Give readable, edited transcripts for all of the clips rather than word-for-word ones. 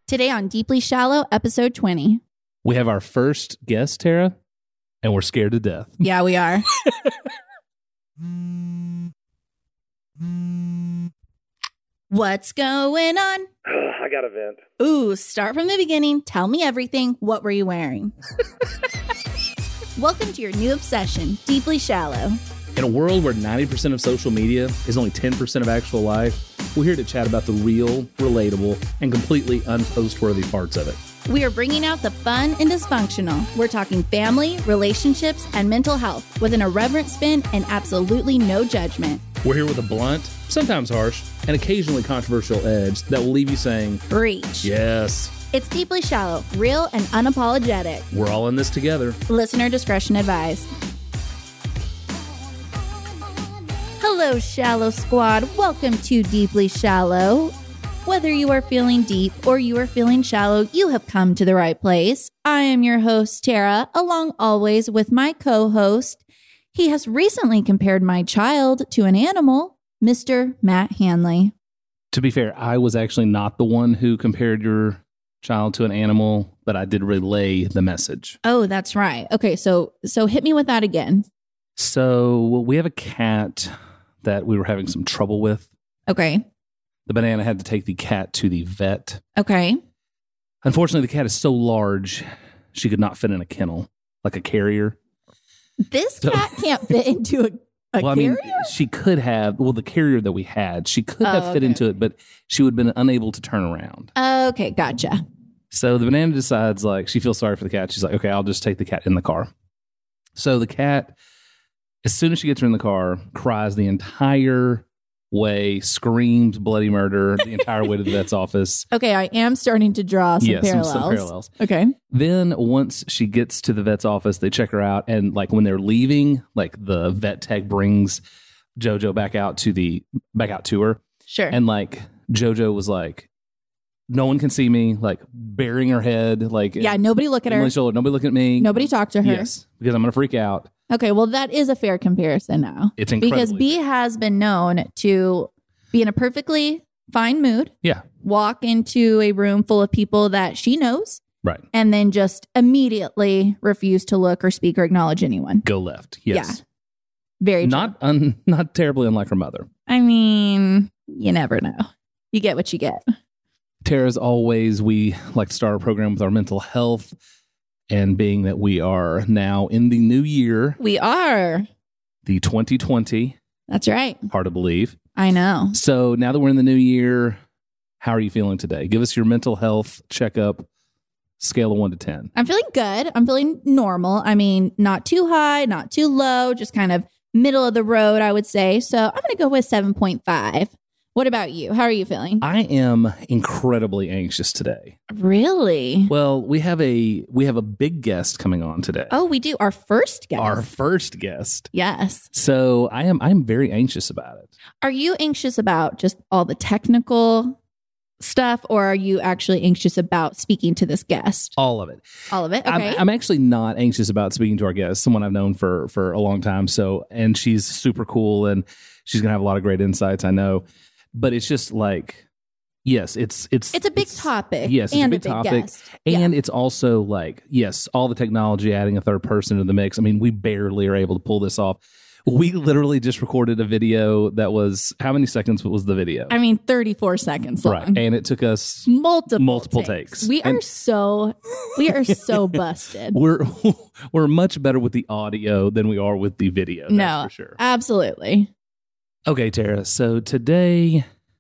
Today on Deeply Shallow, episode 20. We have our first guest, Tara, and we're scared to death. Yeah, we are. What's going on? I got a vent. Ooh, start from the beginning. Tell me everything. What were you wearing? Welcome to your new obsession, Deeply Shallow. In a world where 90% of social media is only 10% of actual life, we're here to chat about the real, relatable, and completely unpost-worthy parts of it. We are bringing out the fun and dysfunctional. We're talking family, relationships, and mental health with an irreverent spin and absolutely no judgment. We're here with a blunt, sometimes harsh, and occasionally controversial edge that will leave you saying, Preach. yes. It's Deeply Shallow, real and unapologetic. We're all in this together. Listener discretion advised. Hello, Shallow Squad. Welcome to Deeply Shallow. Whether you are feeling deep or you are feeling shallow, you have come to the right place. I am your host, Tara, along always with my co-host. He has recently compared my child to an animal, Mr. Matt Hanley. To be fair, I was actually not the one who compared your child to an animal, but I did relay the message. Oh, that's right. Okay, so hit me with that again. So we have a cat that we were having some trouble with. Okay. The banana had to take the cat to the vet. Okay. Unfortunately, the cat is so large, she could not fit in a kennel, like a carrier. This cat can't fit into a well, carrier? I mean, she could have, the carrier that we had, she could have fit okay. into it, but she would have been unable to turn around. Okay, gotcha. So the banana decides, she feels sorry for the cat. She's like, okay, I'll just take the cat in the car. So the cat, as soon as she gets her in the car, cries the entire way, screams bloody murder the entire way to the vet's office. Okay, I am starting to draw some parallels. Some parallels. Okay. Then once she gets to the vet's office, they check her out, and when they're leaving, the vet tech brings JoJo back out to her. Sure. And JoJo was like, no one can see me, burying her head, yeah, nobody look at her. Nobody look at me. Nobody talk to her. Yes, because I'm gonna freak out. Okay, well, that is a fair comparison now. It's incredible. Because B has been known to be in a perfectly fine mood. Yeah. Walk into a room full of people that she knows. Right. And then just immediately refuse to look or speak or acknowledge anyone. Go left. Yes. Yeah. Very true. Not terribly unlike her mother. I mean, you never know. You get what you get. Tara, as always, we like to start our program with our mental health. And being that we are now in the new year. We are. The 2020. That's right. Hard to believe. I know. So now that we're in the new year, how are you feeling today? Give us your mental health checkup, scale of 1 to 10. I'm feeling good. I'm feeling normal. I mean, not too high, not too low, just kind of middle of the road, I would say. So I'm going to go with 7.5. What about you? How are you feeling? I am incredibly anxious today. Really? Well, we have a big guest coming on today. Oh, we do. Our first guest. Our first guest. Yes. So I'm very anxious about it. Are you anxious about just all the technical stuff, or are you actually anxious about speaking to this guest? All of it. All of it? Okay. I'm actually not anxious about speaking to our guest, someone I've known for a long time. And she's super cool, and she's going to have a lot of great insights, I know. But it's just yes, it's a big topic. Yes, it's and a big topic. Guest. And it's also yes, all the technology, adding a third person into the mix. I mean, we barely are able to pull this off. We literally just recorded a video that was, how many seconds was the video? I mean, 34 seconds long. Right. And it took us multiple takes. We are so busted. We're much better with the audio than we are with the video. That's for sure. Absolutely. Okay, Tara. So today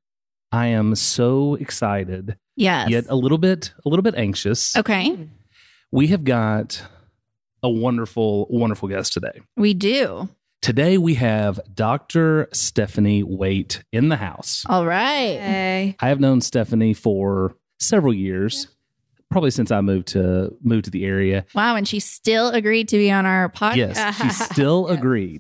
I am so excited. Yes. Yet a little bit anxious. Okay. We have got a wonderful, wonderful guest today. We do. Today we have Dr. Stephanie Waite in the house. All right. Hey. I have known Stephanie for several years. Probably since I moved to the area. Wow, and she still agreed to be on our podcast. Yes, she still agreed.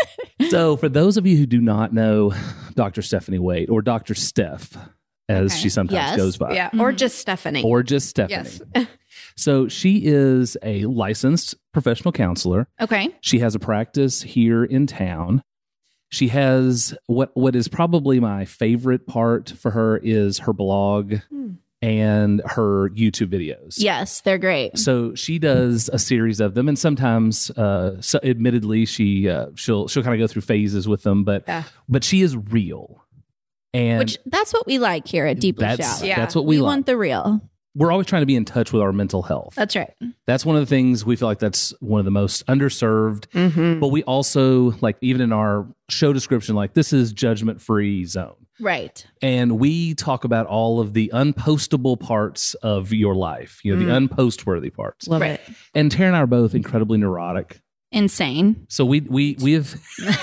So for those of you who do not know Dr. Stephanie Waite, or Dr. Steph, as she sometimes goes by. Yeah, or just Stephanie. Or just Stephanie. Yes. So she is a licensed professional counselor. Okay. She has a practice here in town. She has what is probably my favorite part for her is her blog. and her YouTube videos. Yes, they're great. So she does a series of them, and sometimes, so admittedly, she'll kind of go through phases with them, but she is real, and Which that's what we like here at Deeply Shallow. That's what we like. Want the real. We're always trying to be in touch with our mental health. That's right. That's one of the things we feel like that's one of the most underserved. Mm-hmm. But we also, like, even in our show description, like, this is judgment-free zone. Right. And we talk about all of the unpostable parts of your life, the unpost-worthy parts. Love Right. it. And Tara and I are both incredibly neurotic. Insane. So we have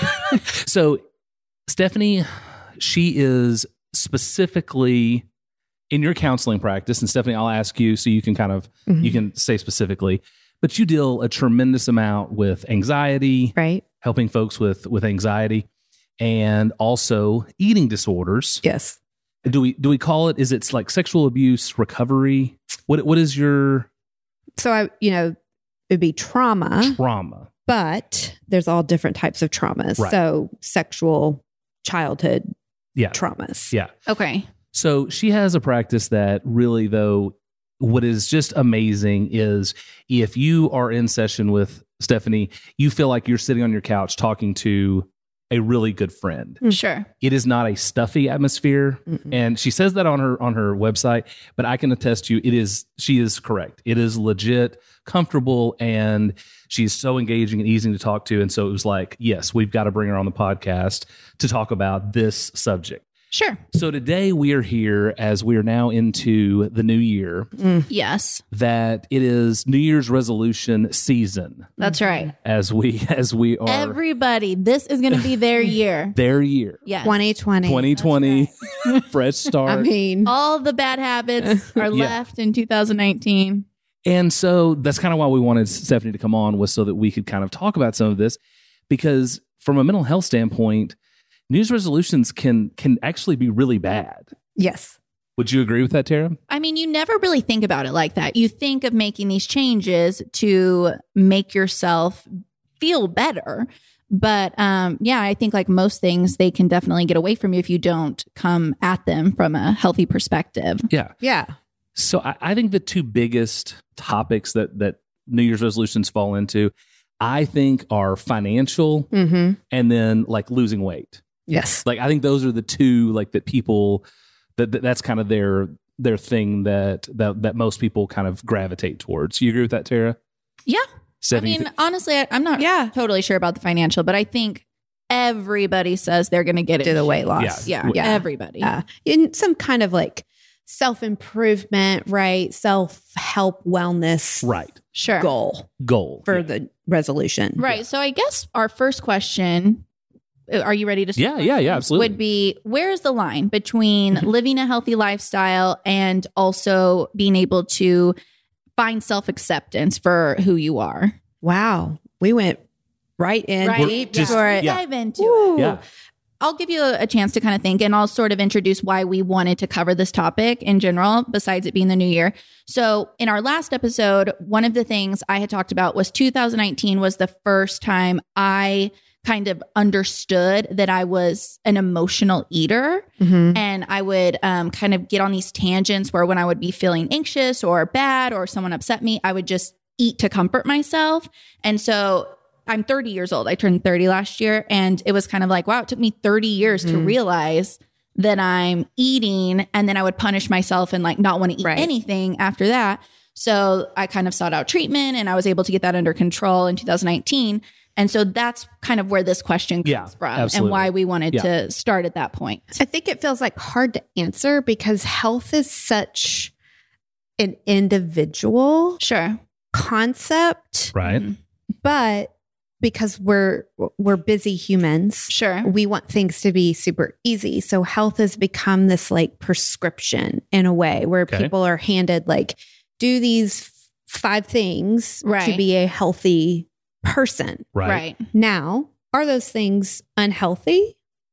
so Stephanie, she is specifically in your counseling practice, and Stephanie, I'll ask you so you can kind of you can say specifically, but you deal a tremendous amount with anxiety, Right. helping folks with anxiety, and also eating disorders. Yes. Do we call it? Is it like sexual abuse recovery? What is your So it'd be trauma, but there's all different types of traumas. Right. So sexual, childhood Yeah. traumas. Yeah. Okay. So she has a practice that really, though, what is just amazing is if you are in session with Stephanie, you feel like you're sitting on your couch talking to a really good friend. Sure. It is not a stuffy atmosphere. And she says that on her website, but I can attest to you, she is correct. It is legit, comfortable, and she's so engaging and easy to talk to. And so it was like, yes, we've got to bring her on the podcast to talk about this subject. Sure. So today we are here as we are now into the new year, Yes. that it is New Year's resolution season That's right. as we are Everybody, this is going to be their year. their year. Yes. 2020. 2020, fresh start. I mean, All the bad habits are Yeah. left in 2019. And so that's kind of why we wanted Stephanie to come on, was so that we could kind of talk about some of this, because from a mental health standpoint, New Year's resolutions can actually be really bad. yes. Would you agree with that, Tara? I mean, you never really think about it like that. You think of making these changes to make yourself feel better. But I think like most things, they can definitely get away from you if you don't come at them from a healthy perspective. Yeah. Yeah. So I think the two biggest topics that New Year's resolutions fall into, I think, are financial Mm-hmm. and then like losing weight. Yes. Like I think those are the two like that people that's kind of their thing that most people kind of gravitate towards. You agree with that, Tara? Yeah. Stephanie, I mean, honestly, I'm not totally sure about the financial, but I think everybody says they're going to get it. Do the weight loss. Yeah. Everybody. In some kind of like self-improvement, right? Self-help wellness right. Sure. Goal for the resolution. Right. So I guess our first question, are you ready to start? Yeah, absolutely. Would be, where is the line between living a healthy lifestyle and also being able to find self-acceptance for who you are? Wow. We went right in deep just- for it. yeah. Dive into it. Yeah. I'll give you a chance to kind of think, and I'll sort of introduce why we wanted to cover this topic in general, besides it being the new year. So in our last episode, one of the things I had talked about was 2019 was the first time I kind of understood that I was an emotional eater. Mm-hmm. And I would kind of get on these tangents where when I would be feeling anxious or bad or someone upset me, I would just eat to comfort myself. And so I'm 30 years old. I turned 30 last year. And it was kind of like, wow, it took me 30 years to realize that I'm eating. And then I would punish myself and like not want to eat anything after that. So I kind of sought out treatment and I was able to get that under control in 2019. And so that's kind of where this question comes from absolutely. and why we wanted to start at that point. I think it feels like hard to answer because health is such an individual Sure. concept, Right. but because we're busy humans, Sure. we want things to be super easy. So health has become this like prescription in a way where people are handed like, do these 5 things to be a healthy person. Right. Now, are those things unhealthy?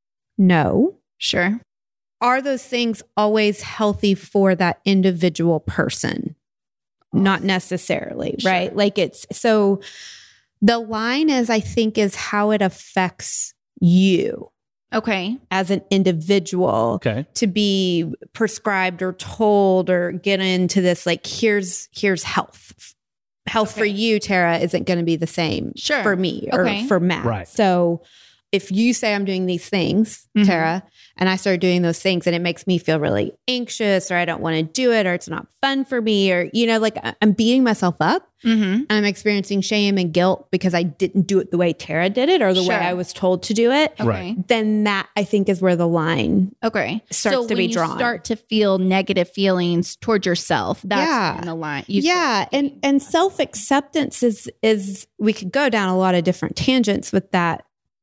No. Sure. Are those things always healthy for that individual person? Not necessarily, right? Like it's so the line is, I think, is how it affects you. Okay. As an individual to be prescribed or told or get into this, like, here's health. Health for you, Tara, isn't going to be the same for me or for Matt. Right. So if you say I'm doing these things, Tara, and I start doing those things and it makes me feel really anxious, or I don't want to do it, or it's not fun for me, or, you know, like I'm beating myself up and I'm experiencing shame and guilt because I didn't do it the way Tara did it or the way I was told to do it. Then that, I think, is where the line starts to be drawn. So when you start to feel negative feelings towards yourself, that's when the line. And self-acceptance is, we could go down a lot of different tangents with that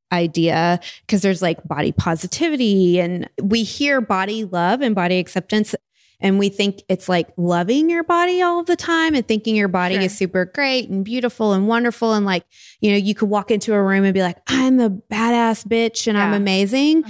idea, because there's like body positivity, and we hear body love and body acceptance, and we think it's like loving your body all of the time and thinking your body is super great and beautiful and wonderful. And like, you know, you could walk into a room and be like, I'm a badass bitch and I'm amazing.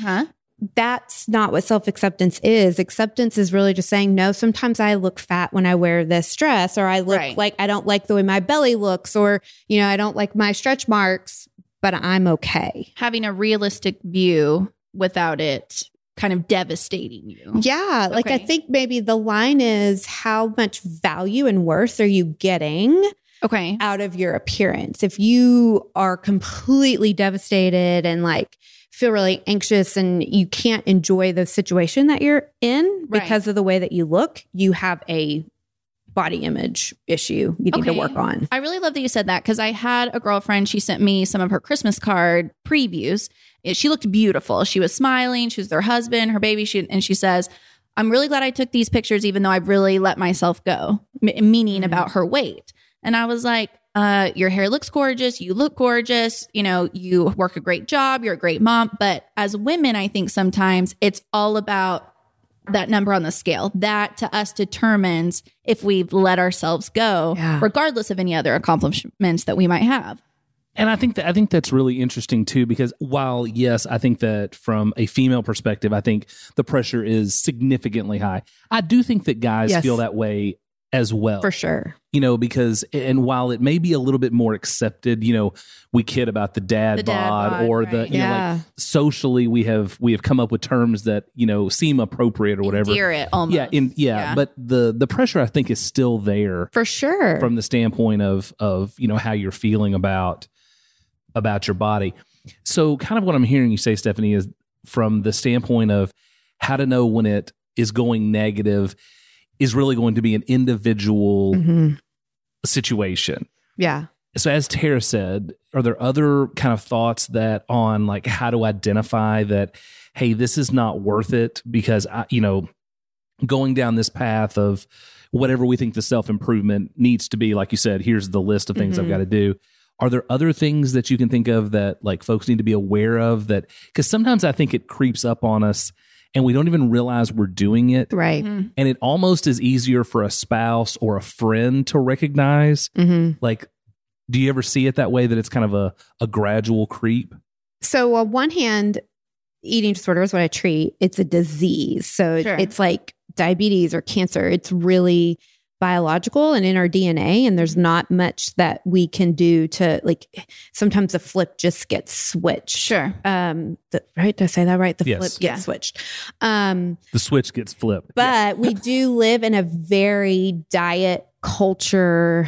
That's not what self-acceptance is. Acceptance is really just saying, no, sometimes I look fat when I wear this dress, or I look like I don't like the way my belly looks, or, you know, I don't like my stretch marks, but I'm okay. Having a realistic view without it kind of devastating you. Yeah. Like, I think maybe the line is, how much value and worth are you getting out of your appearance? If you are completely devastated and like feel really anxious and you can't enjoy the situation that you're in because of the way that you look, you have a body image issue you need to work on. I really love that you said that, because I had a girlfriend, she sent me some of her Christmas card previews. She looked beautiful. She was smiling. She was with her husband, her baby. And she says, I'm really glad I took these pictures, even though I've really let myself go, meaning about her weight. And I was like, your hair looks gorgeous. You look gorgeous. You know, you work a great job. You're a great mom. But as women, I think sometimes it's all about that number on the scale. That to us determines if we've let ourselves go, regardless of any other accomplishments that we might have. And I think that's really interesting too, because while, yes, I think that from a female perspective, I think the pressure is significantly high. I do think that guys feel that way as well. For sure. You know, because, and while it may be a little bit more accepted, you know, we kid about the dad bod, or the, you know, like socially we have come up with terms that, you know, seem appropriate or whatever. Endear it almost. But the pressure, I think, is still there. For sure. From the standpoint of, you know, how you're feeling about your body. So kind of what I'm hearing you say, Stephanie, is from the standpoint of how to know when it is going negative is really going to be an individual situation. Yeah. So as Tara said, are there other kind of thoughts that on like how to identify that, hey, this is not worth it, because you know, going down this path of whatever we think the self-improvement needs to be, like you said, here's the list of things I've got to do. Are there other things that you can think of that like folks need to be aware of, that, because sometimes I think it creeps up on us and we don't even realize we're doing it. Right. And it almost is easier for a spouse or a friend to recognize. Like, do you ever see it that way, that it's kind of a gradual creep? So on one hand, eating disorder is what I treat. It's a disease. So it's like diabetes or cancer. It's really biological and in our DNA, and there's not much that we can do to, like, sometimes the flip just gets switched. Right? Did I say that right? The flip gets switched. The switch gets flipped. But we do live in a very diet culture,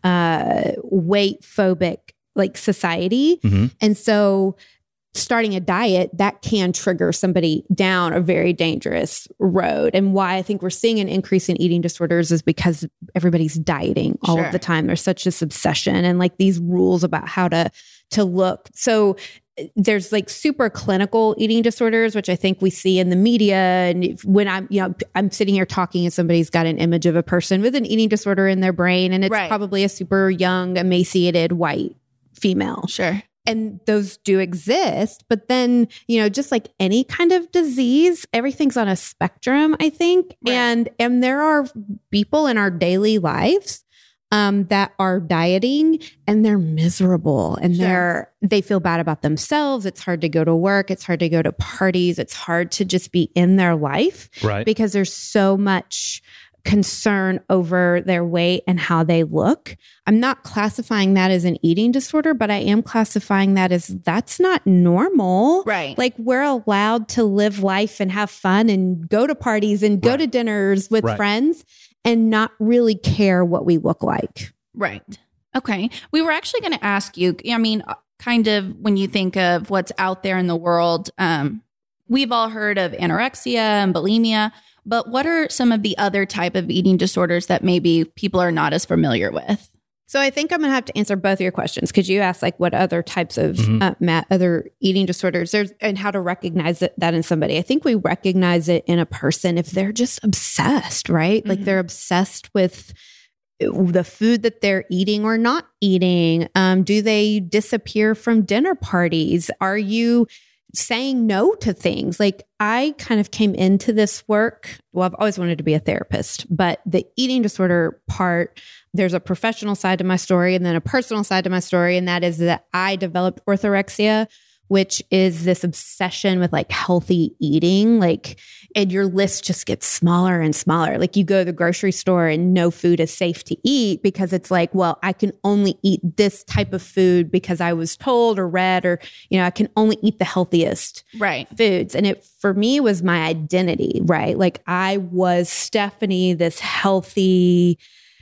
weight phobic like society. And so starting a diet, that can trigger somebody down a very dangerous road. And why I think we're seeing an increase in eating disorders is because everybody's dieting all of the time. There's such this obsession and like these rules about how to look. So there's like super clinical eating disorders, which I think we see in the media. And when I'm sitting here talking and somebody's got an image of a person with an eating disorder in their brain, and it's probably a super young, emaciated white female. And those do exist. But then, you know, just like any kind of disease, everything's on a spectrum, I think. And there are people in our daily lives that are dieting and they're miserable and they feel bad about themselves. It's hard to go to work. It's hard to go to parties. It's hard to just be in their life because there's so much concern over their weight and how they look. I'm not classifying that as an eating disorder, but I am classifying that as that's not normal. Right. Like we're allowed to live life and have fun and go to parties and go to dinners with friends and not really care what we look like. Right. Okay. We were actually going to ask you, I mean, kind of when you think of what's out there in the world, we've all heard of anorexia and bulimia, but what are some of the other type of eating disorders that maybe people are not as familiar with? So I think I'm going to have to answer both of your questions because you asked like what other types of other eating disorders there's and how to recognize that in somebody. I think we recognize it in a person if they're just obsessed, right? Like they're obsessed with the food that they're eating or not eating. Do they disappear from dinner parties? Are you saying no to things? Like I kind of came into this work. Well, I've always wanted to be a therapist, but the eating disorder part, there's a professional side to my story and then a personal side to my story. And that is that I developed orthorexia, which is this obsession with like healthy eating, like, and your list just gets smaller and smaller. Like you go to the grocery store and no food is safe to eat because it's like, well, I can only eat this type of food because I was told or read, or, you know, I can only eat the healthiest foods. And it, for me, was my identity, right? Like I was Stephanie, this healthy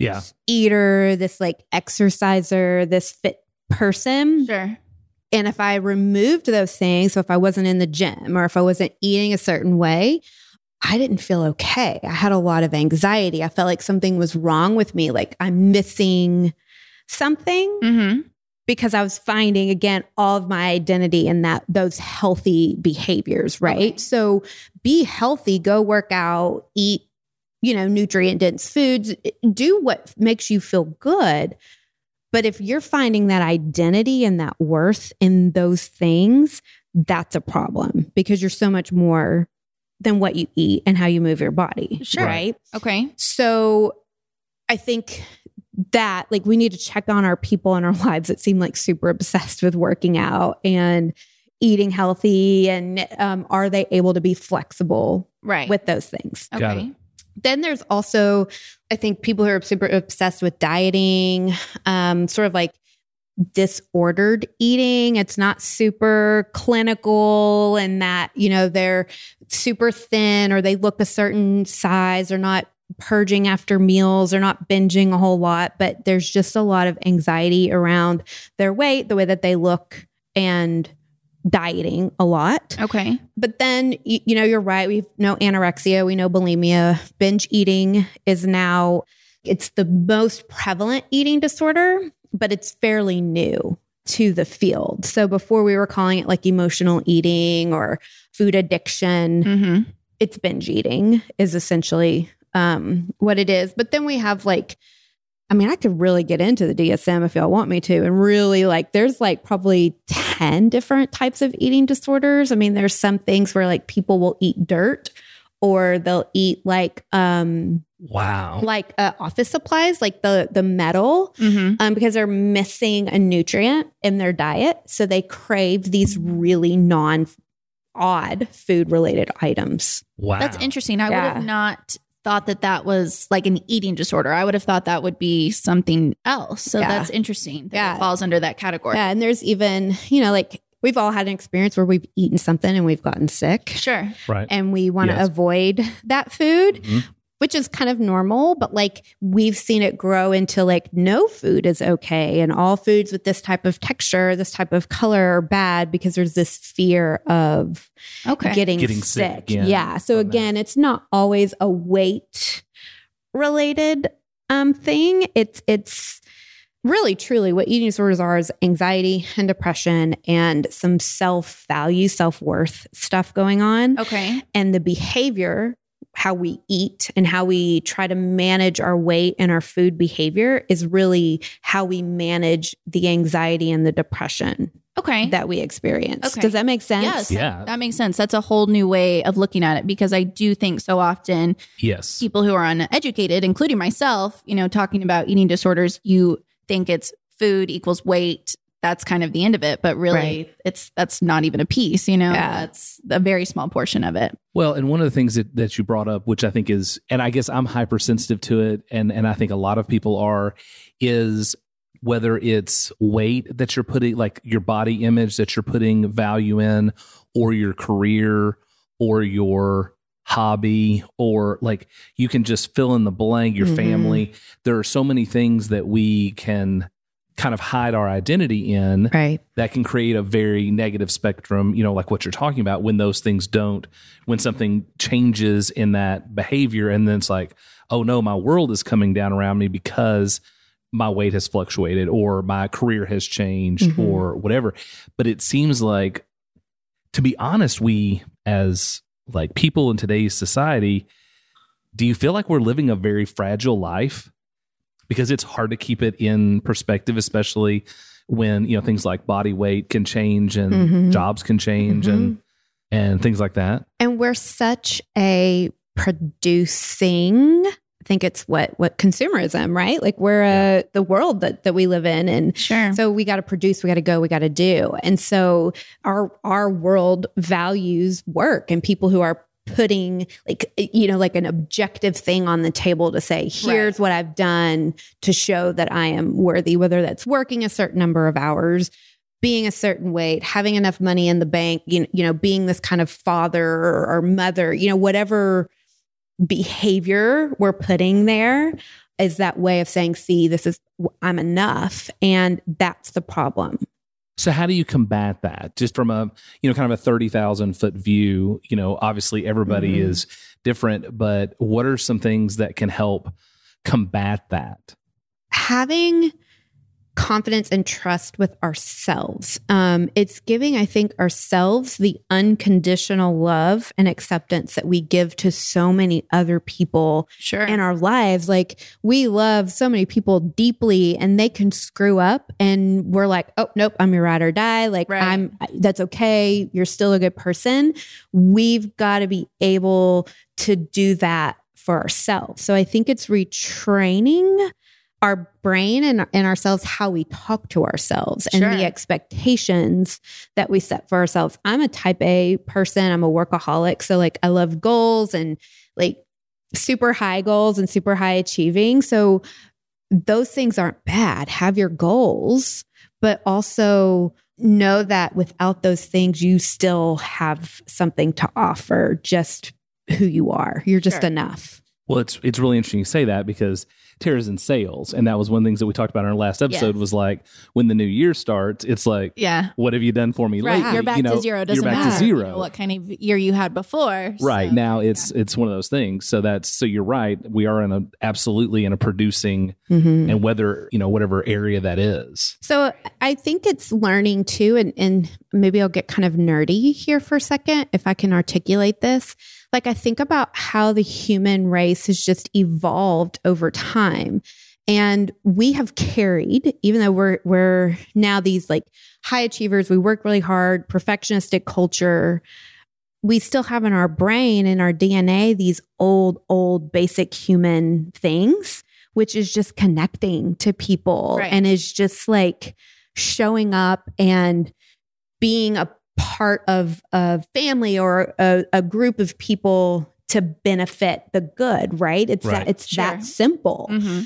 eater, this like exerciser, this fit person. Sure. And if I removed those things, so if I wasn't in the gym or if I wasn't eating a certain way, I didn't feel okay. I had a lot of anxiety. I felt like something was wrong with me, like I'm missing something because I was finding, again, all of my identity in those healthy behaviors, right? Okay. So be healthy, go work out, eat, you know, nutrient-dense foods, do what makes you feel good. But if you're finding that identity and that worth in those things, that's a problem because you're so much more than what you eat and how you move your body. Sure. Right? Okay. So I think that like we need to check on our people in our lives that seem like super obsessed with working out and eating healthy. And are they able to be flexible with those things? Okay. Then there's also, I think, people who are super obsessed with dieting, sort of like disordered eating. It's not super clinical and that, you know, they're super thin or they look a certain size or not purging after meals or not binging a whole lot, but there's just a lot of anxiety around their weight, the way that they look, and dieting a lot. Okay. But then, you know, you're right. We know anorexia. We know bulimia. Binge eating is now, it's the most prevalent eating disorder, but it's fairly new to the field. So before we were calling it like emotional eating or food addiction, it's binge eating is essentially what it is. But then we have like, I mean, I could really get into the DSM if y'all want me to, and really like, there's like probably 10 different types of eating disorders. I mean, there's some things where like people will eat dirt or they'll eat like, like office supplies, like the metal, because they're missing a nutrient in their diet. So they crave these really odd food related items. Wow. That's interesting. I would have not thought that was like an eating disorder. I would have thought that would be something else. So that's interesting that it falls under that category. Yeah. And there's even, you know, like we've all had an experience where we've eaten something and we've gotten sick. Sure. Right. And we want to avoid that food, which is kind of normal, but like we've seen it grow into like no food is okay. And all foods with this type of texture, this type of color are bad because there's this fear of getting sick. Yeah. So again, it's not always a weight related thing. It's really truly what eating disorders are is anxiety and depression and some self-value, self-worth stuff going on. Okay. And the behavior, how we eat and how we try to manage our weight and our food behavior is really how we manage the anxiety and the depression that we experience. Okay. Does that make sense? Yes. Yeah. That makes sense. That's a whole new way of looking at it because I do think so often people who are uneducated, including myself, you know, talking about eating disorders, you think it's food equals weight, that's kind of the end of it. But really, that's not even a piece, that's a very small portion of it. Well, and one of the things that you brought up, which I think is, and I guess I'm hypersensitive to it, and I think a lot of people are, is whether it's weight that you're putting, like your body image that you're putting value in, or your career, or your hobby, or like you can just fill in the blank, your family. There are so many things that we can kind of hide our identity in, that can create a very negative spectrum, like what you're talking about, when those things when something changes in that behavior, and then it's like, oh no, my world is coming down around me because my weight has fluctuated, or my career has changed, or whatever. But it seems like, to be honest, we as like people in today's society, do you feel like we're living a very fragile life? Because it's hard to keep it in perspective, especially when, things like body weight can change, and jobs can change, and things like that. And we're such a producing, I think it's what consumerism, right? Like we're the world that we live in. And so we got to produce, we got to go, we got to do. And so our world values work, and people who are putting like an objective thing on the table to say, here's what I've done to show that I am worthy, whether that's working a certain number of hours, being a certain weight, having enough money in the bank, being this kind of father or mother, whatever behavior we're putting there is that way of saying, see, I'm enough. And that's the problem. So how do you combat that? Just from a, kind of a 30,000 foot view, obviously everybody is different, but what are some things that can help combat that? Having confidence and trust with ourselves. It's giving, I think, ourselves the unconditional love and acceptance that we give to so many other people in our lives. Like we love so many people deeply, and they can screw up, and we're like, oh, nope, I'm your ride or die. Like that's okay. You're still a good person. We've got to be able to do that for ourselves. So I think it's retraining our brain and ourselves, how we talk to ourselves and the expectations that we set for ourselves. I'm a type A person. I'm a workaholic. So like I love goals and like super high goals and super high achieving. So those things aren't bad. Have your goals, but also know that without those things, you still have something to offer, just who you are. You're just enough. Well, it's really interesting you say that, because Tara's in sales, and that was one of the things that we talked about in our last episode was like, when the new year starts, it's like, what have you done for me lately? You're back to zero. Doesn't you're back matter to zero. What kind of year you had before. Right. So, now it's one of those things. So you're right. We are absolutely in a producing, and whether, whatever area that is. So I think it's learning too, and maybe I'll get kind of nerdy here for a second, if I can articulate this. Like I think about how the human race has just evolved over time. And we have carried, even though we're now these like high achievers, we work really hard, perfectionistic culture, we still have in our brain and our DNA these old basic human things, which is just connecting to people and is just like showing up and being a part of a family or a group of people to benefit the good, right? It's that simple.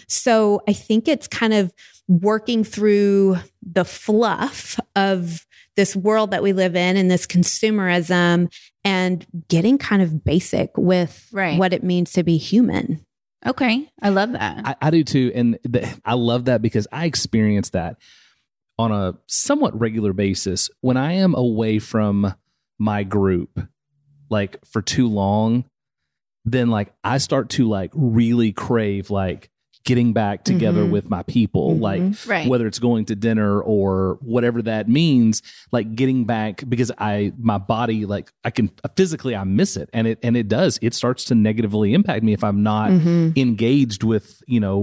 So I think it's kind of working through the fluff of this world that we live in and this consumerism, and getting kind of basic with what it means to be human. Okay. I love that. I do too. And I love that, because I experience that on a somewhat regular basis when I am away from my group, like for too long. Then like I start to like really crave like getting back together with my people, like whether it's going to dinner or whatever that means, like getting back, because my body, like I miss it, and it starts to negatively impact me if I'm not engaged with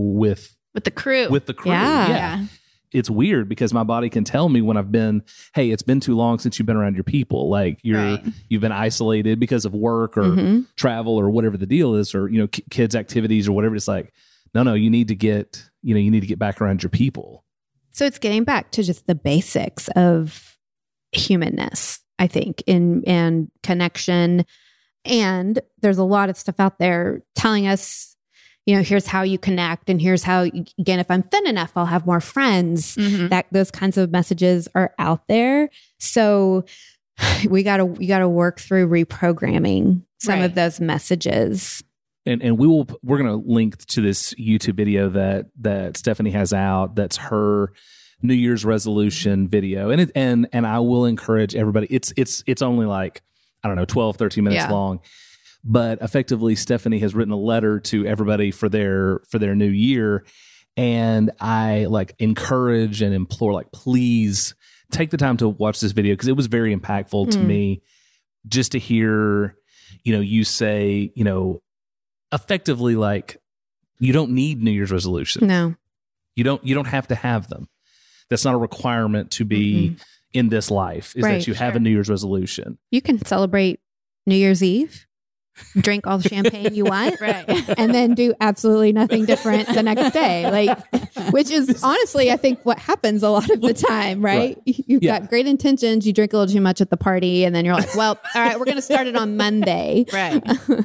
the crew. Yeah. It's weird, because my body can tell me when I've been, hey, it's been too long since you've been around your people. Like you've been isolated because of work or travel or whatever the deal is, or, kids activities or whatever. It's like, no, you need to get back around your people. So it's getting back to just the basics of humanness, I think, and connection. And there's a lot of stuff out there telling us, here's how you connect, and here's how, again, if I'm thin enough, I'll have more friends. That those kinds of messages are out there. So we gotta work through reprogramming some of those messages. And we're going to link to this YouTube video that Stephanie has out. That's her New Year's resolution video. And I will encourage everybody. It's only like, I don't know, 12, 13 minutes long. But effectively, Stephanie has written a letter to everybody for their new year. And I encourage and implore, please take the time to watch this video, because it was very impactful to me just to hear, you say, effectively, you don't need New Year's resolution. No, you don't have to have them. That's not a requirement to be in this life, is that you have a New Year's resolution. You can celebrate New Year's Eve, drink all the champagne you want, and then do absolutely nothing different the next day. Which is honestly, I think, what happens a lot of the time, right? You've got great intentions, you drink a little too much at the party, and then you're like, well, all right, we're going to start it on Monday. Right.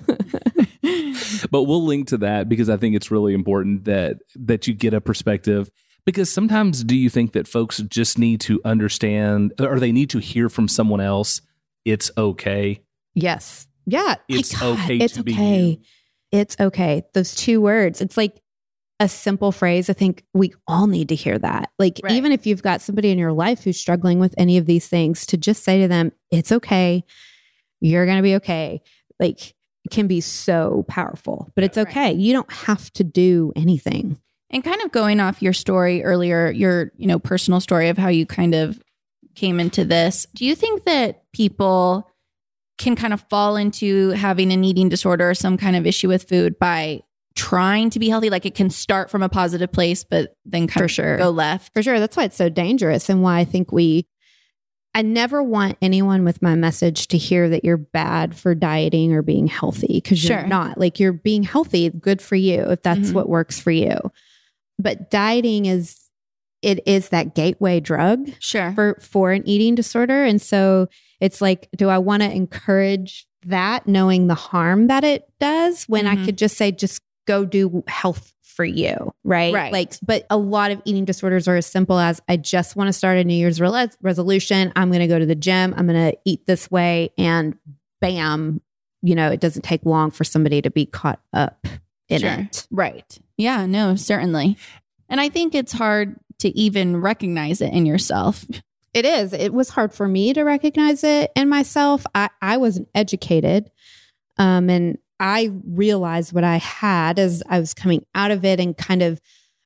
But we'll link to that, because I think it's really important that you get a perspective. Because sometimes, do you think that folks just need to understand, or they need to hear from someone else, it's okay? Yes. Yeah. It's okay it's to be okay. you. It's okay. Those two words. It's like a simple phrase. I think we all need to hear that. Even if you've got somebody in your life who's struggling with any of these things, to just say to them, it's okay. You're going to be okay. It can be so powerful, but it's okay. You don't have to do anything. And kind of going off your story earlier, your, personal story of how you kind of came into this. Do you think that people can kind of fall into having an eating disorder or some kind of issue with food by trying to be healthy? It can start from a positive place, but then kind of go left. For sure. That's why it's so dangerous, and why I think I never want anyone with my message to hear that you're bad for dieting or being healthy, because you're not. You're being healthy, good for you if that's what works for you. But dieting is that gateway drug for an eating disorder. And so it's do I want to encourage that, knowing the harm that it does, when I could just say, just go do health for you, right? But a lot of eating disorders are as simple as, I just want to start a New Year's resolution. I'm going to go to the gym. I'm going to eat this way, and bam, it doesn't take long for somebody to be caught up in it. Right. Yeah, no, certainly. And I think it's hard to even recognize it in yourself. It is. It was hard for me to recognize it in myself. I wasn't educated. And I realized what I had as I was coming out of it, and kind of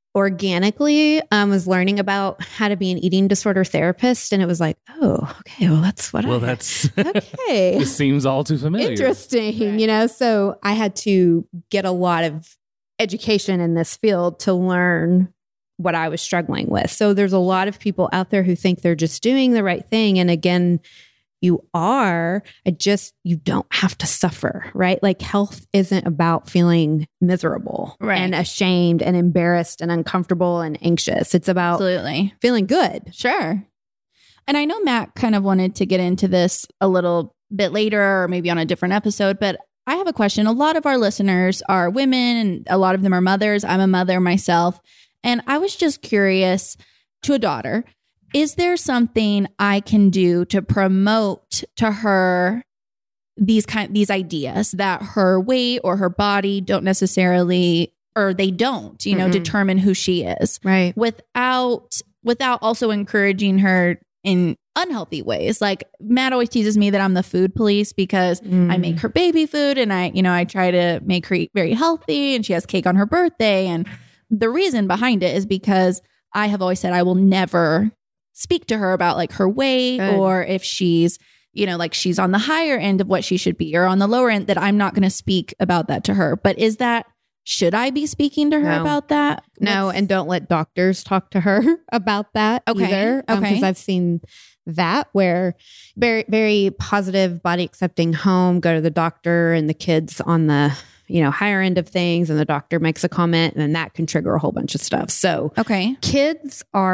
organically was learning about how to be an eating disorder therapist. And it was oh, okay, well, that's what that's okay. This seems all too familiar. Interesting, so I had to get a lot of education in this field to learn what I was struggling with. So there's a lot of people out there who think they're just doing the right thing. And again, you are, you don't have to suffer, right? Health isn't about feeling miserable and ashamed and embarrassed and uncomfortable and anxious. It's about feeling good. Sure. And I know Matt kind of wanted to get into this a little bit later, or maybe on a different episode, but I have a question. A lot of our listeners are women, and a lot of them are mothers. I'm a mother myself. And I was just curious, to a daughter, is there something I can do to promote to her these ideas that her weight or her body don't necessarily, or they don't, determine who she is, right? Without also encouraging her in unhealthy ways. Matt always teases me that I'm the food police, because I make her baby food, and I try to make her eat very healthy, and she has cake on her birthday. And the reason behind it is because I have always said I will never speak to her about her weight, or if she's, she's on the higher end of what she should be, or on the lower end, that I'm not going to speak about that to her. But should I be speaking to her about that? No, and don't let doctors talk to her about that either. Because I've seen that, where very, very positive, body accepting home, go to the doctor, and the kid's on the higher end of things, and the doctor makes a comment, and then that can trigger a whole bunch of stuff. So kids are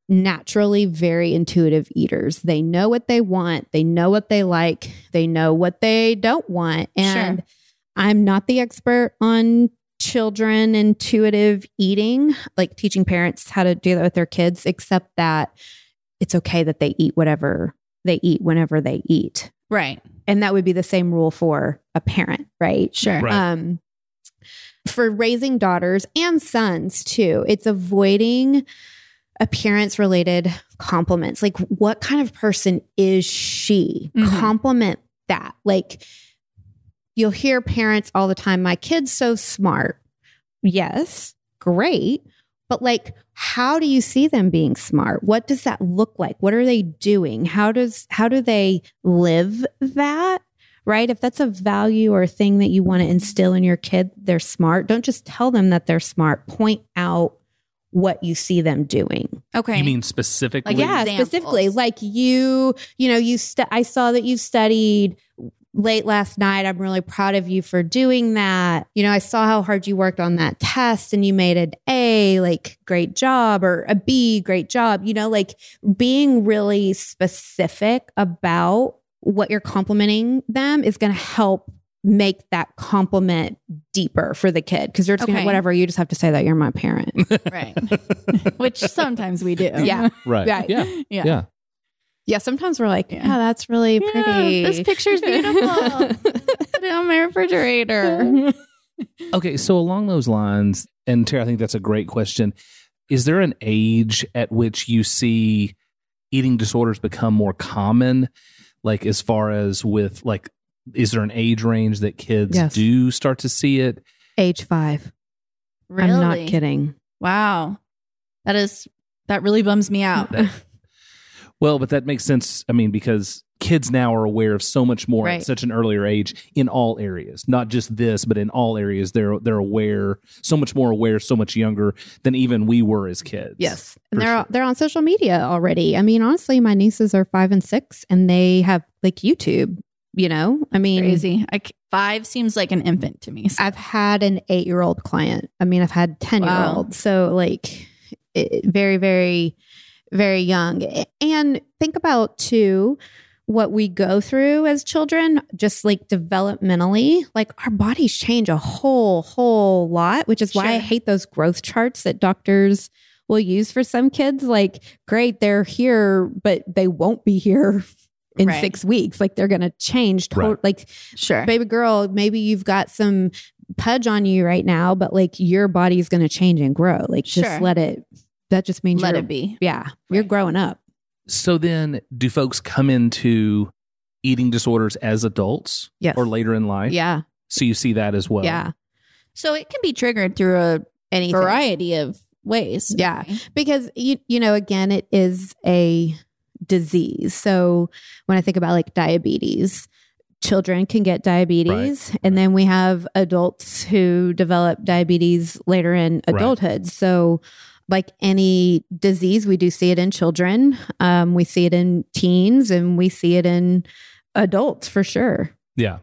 naturally very intuitive eaters. They know what they want. They know what they like. They know what they don't want. And I'm not the expert on children intuitive eating, like teaching parents how to do that with their kids, except that it's okay that they eat whatever they eat whenever they eat. Right. And that would be the same rule for a parent, right? Sure. Right. For raising daughters and sons too, it's avoiding appearance related compliments. Like, what kind of person is she? Mm-hmm. Compliment that. Like, you'll hear parents all the time, my kid's so smart. Yes, great. But like, how do you see them being smart? What does that look like? What are they doing? How do they live that? Right? If that's a value or a thing that you want to instill in your kid, they're smart. Don't just tell them that they're smart. Point out what you see them doing. Okay. You mean specifically? Like, yeah, examples. specifically. Like I saw that you studied late last night. I'm really proud of you for doing that. I saw how hard you worked on that test and you made an A, like, great job, or a B, great job. Like, being really specific about what you're complimenting them is going to help make that compliment deeper for the kid. Because they're just going to, whatever, you just have to say that you're my parent. Right. Which sometimes we do. Yeah. Right. Yeah. Yeah, sometimes we're like, yeah, that's really pretty. This picture's beautiful. Put it on my refrigerator. Okay, so along those lines, and Tara, I think that's a great question. Is there an age at which you see eating disorders become more common? Like, as far as with, like, is there an age range that kids do start to see it? Age 5. Really? I'm not kidding. Wow. That really bums me out. Well, but that makes sense. I mean, because kids now are aware of so much more at such an earlier age in all areas, not just this, but in all areas. They're aware, so much more aware, so much younger than even we were as kids. Yes. And they're on social media already. I mean, honestly, my nieces are 5 and 6 and they have like YouTube, I mean, crazy. 5 seems like an infant to me. So. I've had an 8-year-old client. I mean, I've had 10-year-olds. So like very, very, very young. And think about too, what we go through as children, just like developmentally, like our bodies change a whole lot, which is why I hate those growth charts that doctors will use for some kids. Like, great, they're here, but they won't be here in 6 weeks. Like, they're going to change. Like, baby girl, maybe you've got some pudge on you right now, but like your body's going to change and grow. Like, just let it. That just means let it be. Yeah, you're growing up. So then, do folks come into eating disorders as adults? Yes. Or later in life? Yeah. So you see that as well? Yeah. So it can be triggered through a variety of ways. Yeah. Because, again, it is a disease. So when I think about like diabetes, children can get diabetes. Right. And then we have adults who develop diabetes later in adulthood. Right. So like any disease, we do see it in children. We see it in teens and we see it in adults for sure. Yeah.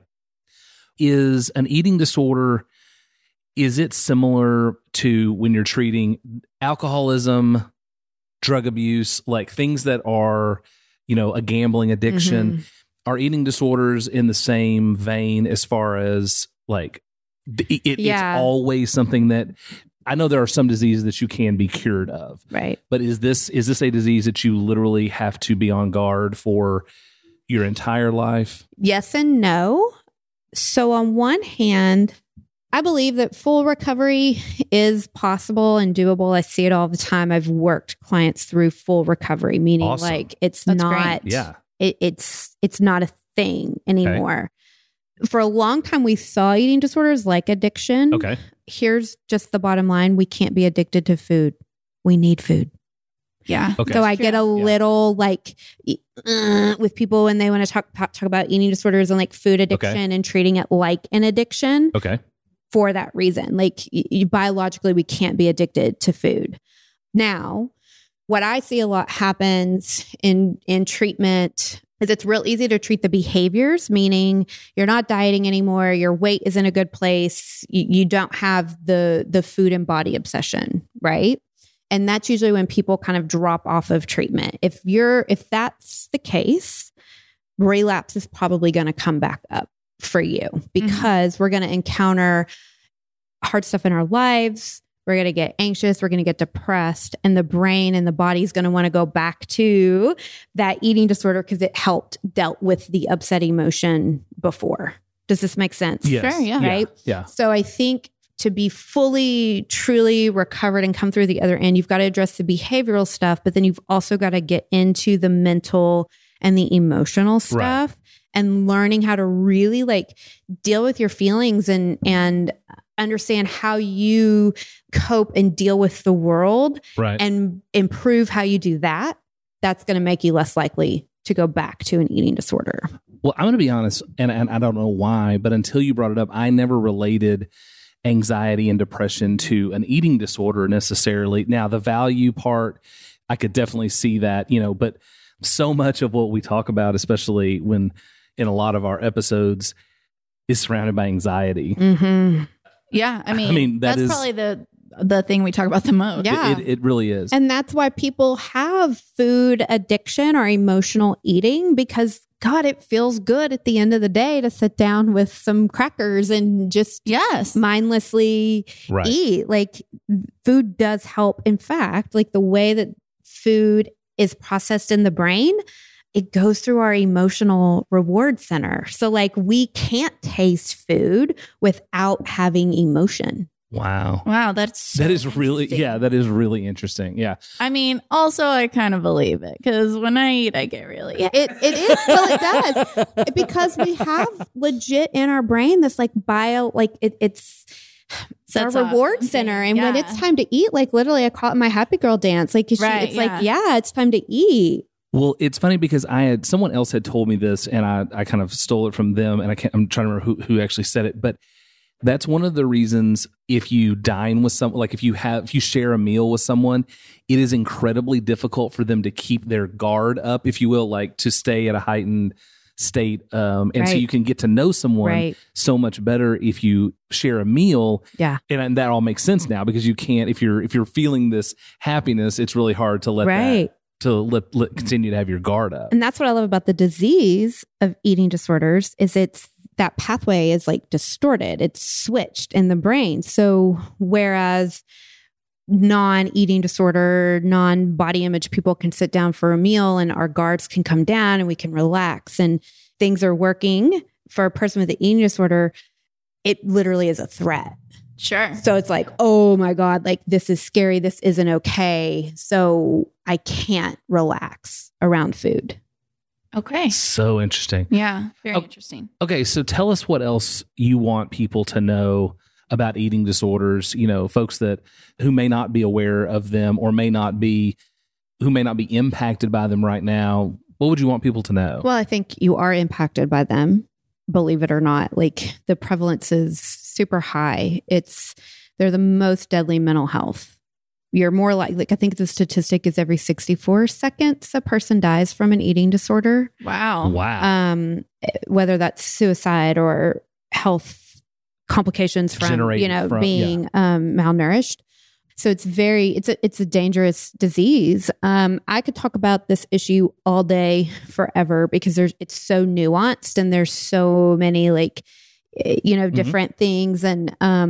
Is an eating disorder, is it similar to when you're treating alcoholism, drug abuse, like things that are, a gambling addiction? Mm-hmm. Are eating disorders in the same vein as far as like, it's always something that... I know there are some diseases that you can be cured of. Right. But is this a disease that you literally have to be on guard for your entire life? Yes and no. So on one hand, I believe that full recovery is possible and doable. I see it all the time. I've worked clients through full recovery, meaning like it's not it's not a thing anymore. Okay. For a long time, we saw eating disorders like addiction. Okay. Here's just the bottom line. We can't be addicted to food. We need food. Yeah. Okay. So I get a little like with people when they want to talk about eating disorders and like food addiction and treating it like an addiction. Okay. For that reason, like biologically, we can't be addicted to food. Now, what I see a lot happens in treatment is it's real easy to treat the behaviors, meaning you're not dieting anymore, your weight is in a good place, you don't have the food and body obsession, right? And that's usually when people kind of drop off of treatment. If that's the case, relapse is probably going to come back up for you because we're going to encounter hard stuff in our lives. We're going to get anxious. We're going to get depressed. And the brain and the body is going to want to go back to that eating disorder because it dealt with the upset emotion before. Does this make sense? Yes. Sure, yeah. Right? Yeah. So I think to be fully, truly recovered and come through the other end, you've got to address the behavioral stuff, but then you've also got to get into the mental and the emotional stuff and learning how to really like deal with your feelings and understand how you cope and deal with the world and improve how you do that. That's going to make you less likely to go back to an eating disorder. Well, I'm going to be honest, and I don't know why, but until you brought it up, I never related anxiety and depression to an eating disorder necessarily. Now, the value part, I could definitely see that, but so much of what we talk about, especially when in a lot of our episodes, is surrounded by anxiety. Mm-hmm. Yeah. I mean that's is probably the thing we talk about the most. Yeah. It really is. And that's why people have food addiction or emotional eating, because God, it feels good at the end of the day to sit down with some crackers and just mindlessly eat. Like food does help. In fact, like the way that food is processed in the brain, it goes through our emotional reward center. So like we can't taste food without having emotion. Wow. That is really interesting. Yeah. I mean, also I kind of believe it because when I eat, I get really it is. Well, it does because we have legit in our brain this like it's our reward center. And when it's time to eat, like literally I call it my happy girl dance. Like, it's time to eat. Well, it's funny because someone else had told me this and I kind of stole it from them and I'm trying to remember who actually said it, but that's one of the reasons if you dine with someone, like if you share a meal with someone, it is incredibly difficult for them to keep their guard up, if you will, like to stay at a heightened state. So you can get to know someone so much better if you share a meal. Yeah. And that all makes sense now because you can't, if you're feeling this happiness, it's really hard to let that continue to have your guard up. And that's what I love about the disease of eating disorders is that pathway is like distorted. It's switched in the brain. So whereas non-eating disorder, non-body image people can sit down for a meal and our guards can come down and we can relax and things are working, for a person with an eating disorder, it literally is a threat. Sure. So it's like, oh my God, like this is scary. This isn't okay. So I can't relax around food. Okay. So interesting. Yeah. Very interesting. Okay. So tell us what else you want people to know about eating disorders, folks who may not be aware of them or who may not be impacted by them right now. What would you want people to know? Well, I think you are impacted by them, believe it or not. Like the prevalence is super high. They're the most deadly mental health. You're more like I think the statistic is every 64 seconds a person dies from an eating disorder. Wow. Whether that's suicide or health complications from being malnourished. So it's a dangerous disease. I could talk about this issue all day forever because it's so nuanced and there's so many different things. And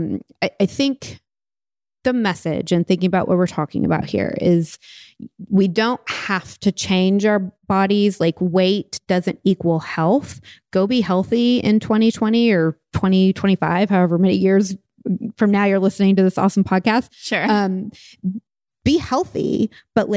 I think the message and thinking about what we're talking about here is we don't have to change our bodies. Like weight doesn't equal health. Go be healthy in 2020 or 2025, however many years from now you're listening to this awesome podcast. Sure. Be healthy, but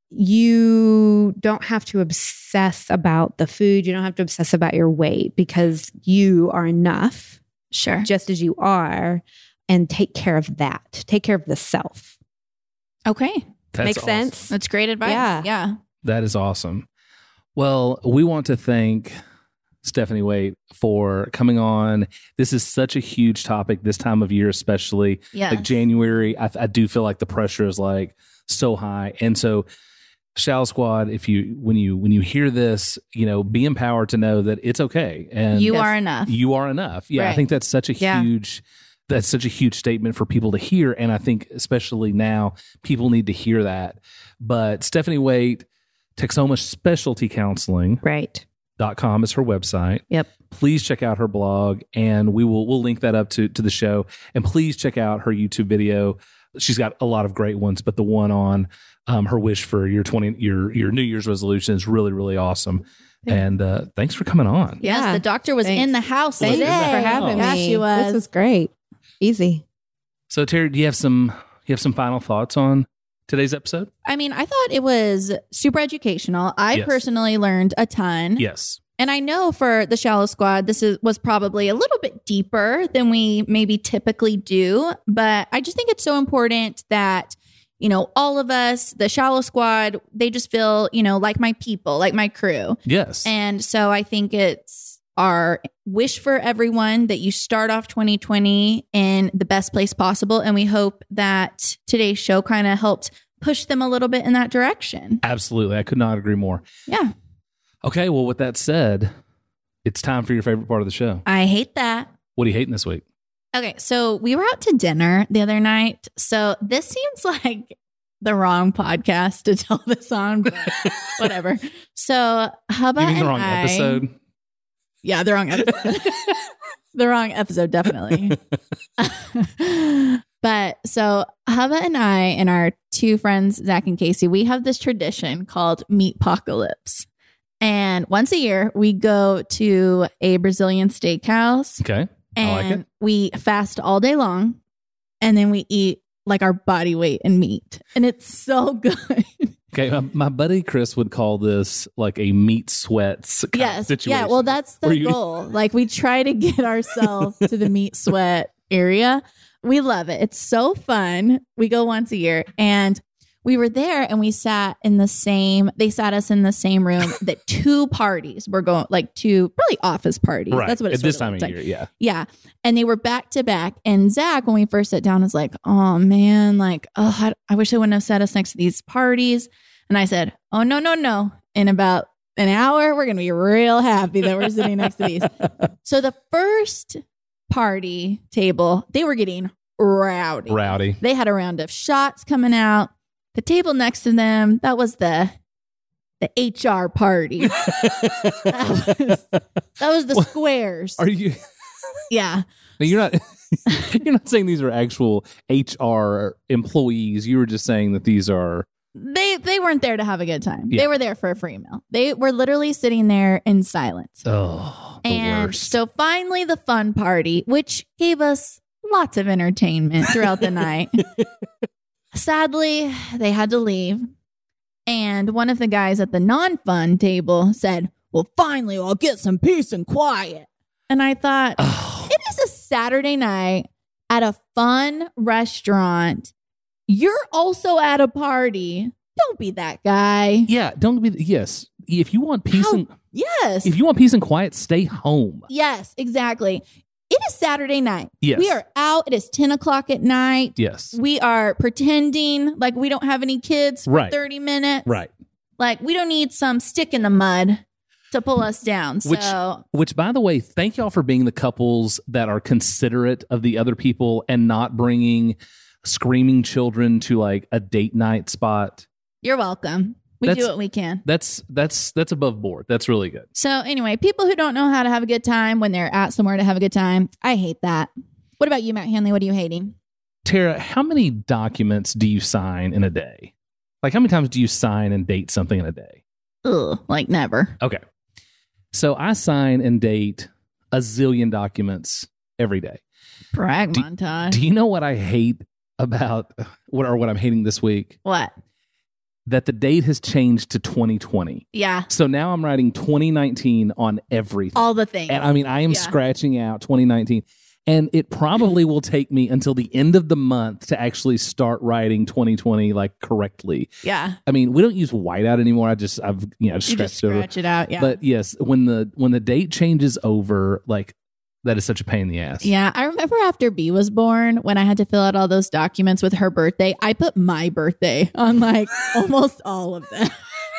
you don't have to obsess about the food. You don't have to obsess about your weight because you are enough. Sure. Just as you are. And take care of that. Take care of the self. Okay. Makes awesome. sense? That's great advice. Yeah. That is awesome. Well, we want to thank Stephanie Waite for coming on. This is such a huge topic this time of year, especially like January. I do feel like the pressure is so high. And so Shallow Squad, when you hear this, be empowered to know that it's okay. And you are enough. You are enough. Yeah. Right. I think that's such a huge that's such a huge statement for people to hear. And I think especially now, people need to hear that. But Stephanie Waite, Texoma Specialty Counseling. Right. .com is her website. Yep. Please check out her blog, and we'll link that up to the show. And please check out her YouTube video. She's got a lot of great ones, but the one on her wish for your New Year's resolution is really, really awesome. And thanks for coming on. Yes, the doctor was in the house today. Thanks for having me. Yeah, she was. This was great. Easy. So Terry, do you have some final thoughts on today's episode? I mean, I thought it was super educational. I personally learned a ton. Yes. And I know for the Shallow Squad, was probably a little bit deeper than we maybe typically do. But I just think it's so important that, all of us, the Shallow Squad, they just feel, like my people, like my crew. Yes. And so I think it's our wish for everyone that you start off 2020 in the best place possible. And we hope that today's show kind of helped push them a little bit in that direction. Absolutely. I could not agree more. Yeah. Okay. Well, with that said, it's time for your favorite part of the show. I hate that. What are you hating this week? Okay. So we were out to dinner the other night. So this seems like the wrong podcast to tell this on, but whatever. So Hubba You mean the and wrong episode? Yeah, the wrong episode. The wrong episode, definitely. But so Hubba and I and our two friends, Zach and Casey, we have this tradition called Meatpocalypse. And once a year, we go to a Brazilian steakhouse. Okay. And I like it. we fast all day long. And then we eat like our body weight in meat. And it's so good. Okay, my buddy Chris would call this like a meat sweats kind of situation. Yeah, well, that's the goal. Like we try to get ourselves to the meat sweat area. We love it. It's so fun. We go once a year. And we were there and they sat us in the same room that two parties were going, like two probably office parties. Right. That's what it's at this time of year. Yeah. Yeah. And they were back to back. And Zach, when we first sat down, was like, oh man, like, I wish they wouldn't have sat us next to these parties. And I said, oh, no. In about an hour, we're going to be real happy that we're sitting next to these. So the first party table, they were getting rowdy. They had a round of shots coming out. The table next to them, that was the HR party. that was the squares. Are you? Yeah. No, you're not saying these are actual HR employees. You were just saying that these are. They weren't there to have a good time. Yeah. They were there for a free meal. They were literally sitting there in silence. Oh, the worst. So finally the fun party, which gave us lots of entertainment throughout the night. Sadly, they had to leave. And one of the guys at the non-fun table said, well, finally, I'll get some peace and quiet. And I thought, It is a Saturday night at a fun restaurant. You're also at a party. Don't be that guy. Yeah, don't be. Yes, if you want peace Yes. if you want peace and quiet, stay home. Yes, exactly. It is Saturday night. Yes. We are out. It is 10 o'clock at night. Yes. We are pretending like we don't have any kids for 30 minutes. Right. Like we don't need some stick in the mud to pull us down. Which, by the way, thank y'all for being the couples that are considerate of the other people and not bringing screaming children to like a date night spot. You're welcome. We do what we can. That's above board. That's really good. So anyway, people who don't know how to have a good time when they're at somewhere to have a good time, I hate that. What about you, Matt Hanley? What are you hating? Tara, how many documents do you sign in a day? Like how many times do you sign and date something in a day? Ugh, like never. Okay. So I sign and date a zillion documents every day. Brag montage. Do you know what I hate about what I'm hating this week? What? That the date has changed to 2020. Yeah. So now I'm writing 2019 on everything. All the things. And I mean, I am scratching out 2019. And it probably will take me until the end of the month to actually start writing 2020 like correctly. Yeah. I mean, we don't use whiteout anymore. I've just scratch it out. Yeah. But yes, when the date changes over, like that is such a pain in the ass. Yeah. I remember after B was born, when I had to fill out all those documents with her birthday, I put my birthday on like almost all of them.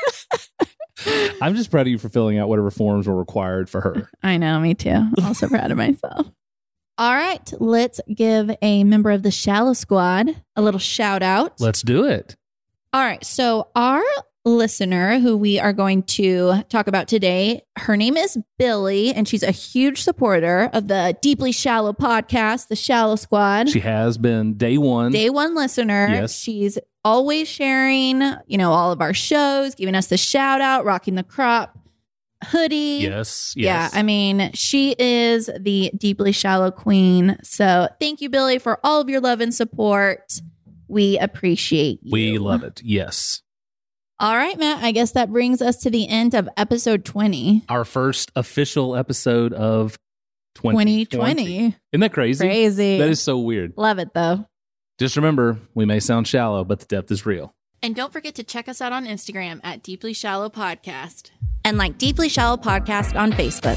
I'm just proud of you for filling out whatever forms were required for her. I know, me too. I'm also proud of myself. All right, let's give a member of the Shallow Squad a little shout out. Let's do it. All right, so our listener who we are going to talk about today, her name is Billy, and she's a huge supporter of the Deeply Shallow podcast, the Shallow Squad. She has been day one listener. Yes. She's always sharing, all of our shows, giving us the shout out, rocking the crop hoodie. Yes. Yeah, I mean, she is the Deeply Shallow queen. So thank you, Billy, for all of your love and support. We appreciate you. We love it. Yes. All right, Matt, I guess that brings us to the end of episode 20. Our first official episode of 2020. Isn't that crazy? Crazy. That is so weird. Love it, though. Just remember, we may sound shallow, but the depth is real. And don't forget to check us out on Instagram at Deeply Shallow Podcast. And like Deeply Shallow Podcast on Facebook.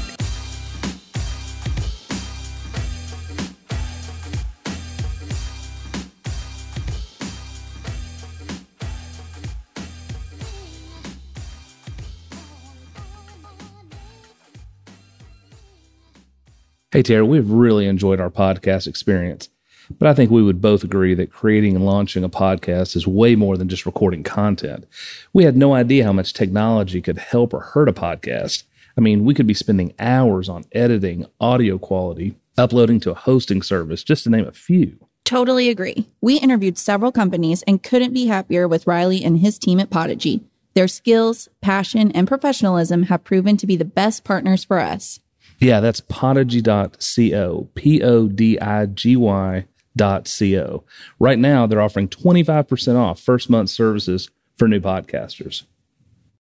Hey, Tara, we've really enjoyed our podcast experience, but I think we would both agree that creating and launching a podcast is way more than just recording content. We had no idea how much technology could help or hurt a podcast. I mean, we could be spending hours on editing, audio quality, uploading to a hosting service, just to name a few. Totally agree. We interviewed several companies and couldn't be happier with Riley and his team at Podigy. Their skills, passion, and professionalism have proven to be the best partners for us. Yeah, that's podigy.co, PODIGY.co. Right now, they're offering 25% off first month services for new podcasters.